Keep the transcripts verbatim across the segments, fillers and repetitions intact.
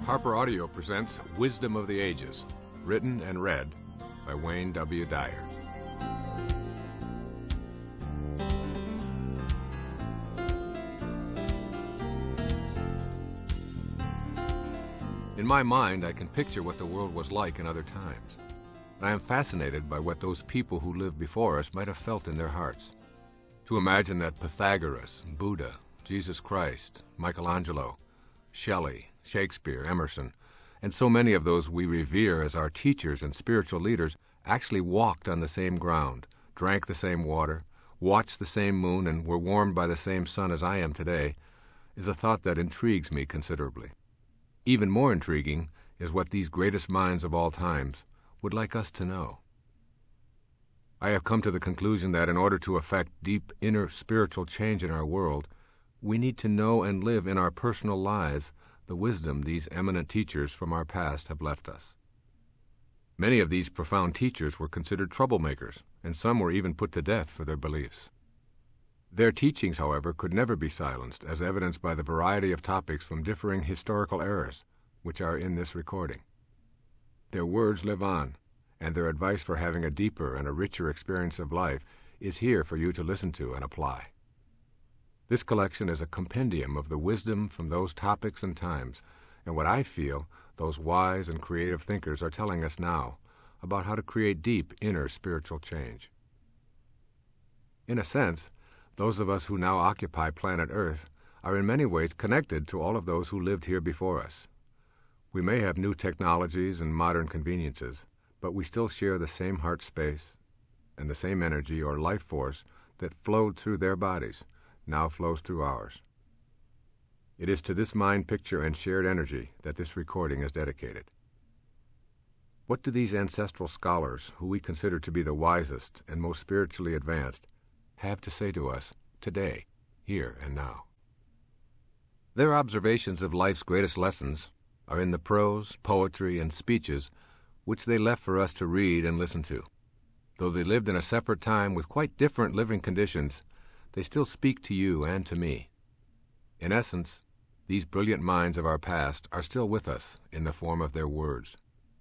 Harper Audio presents Wisdom of the Ages, written and read by Wayne W. Dyer. In my mind, I can picture what the world was like in other times. And I am fascinated by what those people who lived before us might have felt in their hearts. To imagine that Pythagoras, Buddha, Jesus Christ, Michelangelo, Shelley, Shakespeare, Emerson, and so many of those we revere as our teachers and spiritual leaders actually walked on the same ground, drank the same water, watched the same moon, and were warmed by the same sun as I am today, is a thought that intrigues me considerably. Even more intriguing is what these greatest minds of all times would like us to know. I have come to the conclusion that in order to effect deep inner spiritual change in our world, we need to know and live in our personal lives the wisdom these eminent teachers from our past have left us. Many of these profound teachers were considered troublemakers, and some were even put to death for their beliefs. Their teachings, however, could never be silenced, as evidenced by the variety of topics from differing historical eras, which are in this recording. Their words live on, and their advice for having a deeper and a richer experience of life is here for you to listen to and apply. This collection is a compendium of the wisdom from those topics and times, and what I feel those wise and creative thinkers are telling us now about how to create deep inner spiritual change. In a sense, those of us who now occupy planet Earth are in many ways connected to all of those who lived here before us. We may have new technologies and modern conveniences, but we still share the same heart space, and the same energy or life force that flowed through their bodies now flows through ours. It is to this mind picture and shared energy that this recording is dedicated. What do these ancestral scholars, who we consider to be the wisest and most spiritually advanced, have to say to us today, here and now? Their observations of life's greatest lessons are in the prose, poetry, and speeches which they left for us to read and listen to. Though they lived in a separate time with quite different living conditions, they still speak to you and to me. In essence, these brilliant minds of our past are still with us in the form of their words.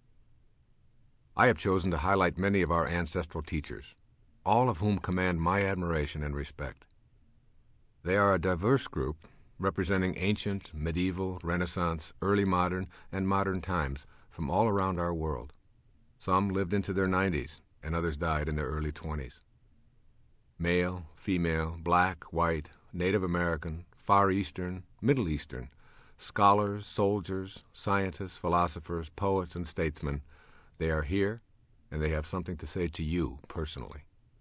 I have chosen to highlight many of our ancestral teachers, all of whom command my admiration and respect. They are a diverse group representing ancient, medieval, Renaissance, early modern, and modern times from all around our world. Some lived into their nineties, and others died in their early twenties. Male, female, black, white, Native American, Far Eastern, Middle Eastern, scholars, soldiers, scientists, philosophers, poets, and statesmen, they are here, and they have something to say to you personally.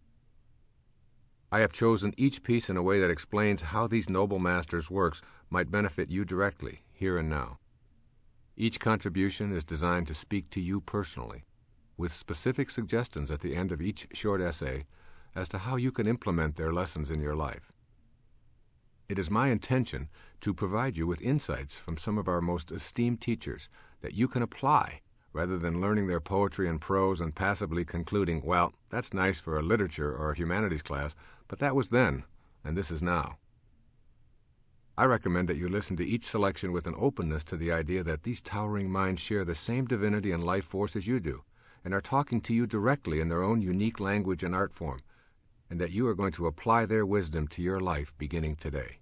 I have chosen each piece in a way that explains how these noble masters' works might benefit you directly, here and now. Each contribution is designed to speak to you personally, with specific suggestions at the end of each short essay as to how you can implement their lessons in your life. It is my intention to provide you with insights from some of our most esteemed teachers that you can apply rather than learning their poetry and prose and passively concluding, well, that's nice for a literature or a humanities class, but that was then, and this is now. I recommend that you listen to each selection with an openness to the idea that these towering minds share the same divinity and life force as you do, and are talking to you directly in their own unique language and art form, and that you are going to apply their wisdom to your life beginning today.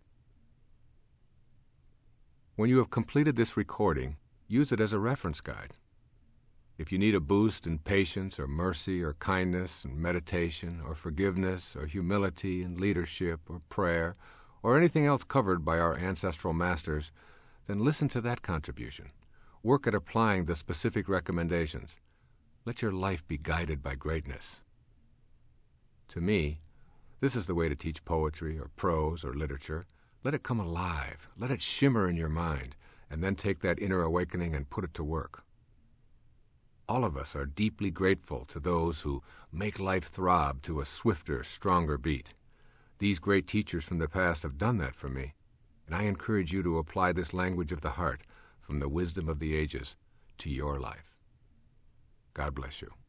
When you have completed this recording, use it as a reference guide. If you need a boost in patience or mercy or kindness and meditation or forgiveness or humility and leadership or prayer or anything else covered by our ancestral masters, then listen to that contribution. Work at applying the specific recommendations. Let your life be guided by greatness. To me, this is the way to teach poetry or prose or literature. Let it come alive. Let it shimmer in your mind, and then take that inner awakening and put it to work. All of us are deeply grateful to those who make life throb to a swifter, stronger beat. These great teachers from the past have done that for me, and I encourage you to apply this language of the heart from the wisdom of the ages to your life. God bless you.